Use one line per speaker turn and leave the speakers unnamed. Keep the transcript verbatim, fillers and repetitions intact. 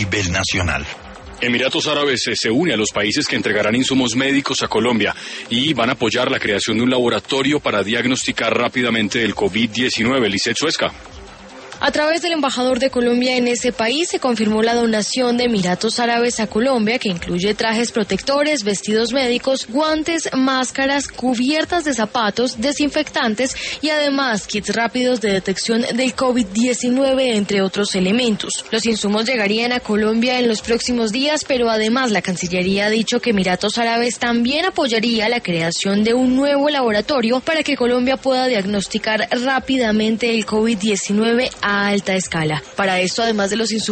nivel nacional.
Emiratos Árabes se une a los países que entregarán insumos médicos a Colombia y van a apoyar la creación de un laboratorio para diagnosticar rápidamente el COVID diecinueve. Lisset Suezca.
A través del embajador de Colombia en ese país se confirmó la donación de Emiratos Árabes a Colombia, que incluye trajes protectores, vestidos médicos, guantes, máscaras, cubiertas de zapatos, desinfectantes y además kits rápidos de detección del COVID diecinueve, entre otros elementos. Los insumos llegarían a Colombia en los próximos días, pero además la Cancillería ha dicho que Emiratos Árabes también apoyaría la creación de un nuevo laboratorio para que Colombia pueda diagnosticar rápidamente el COVID diecinueve a alta escala. Para esto, además de los insumos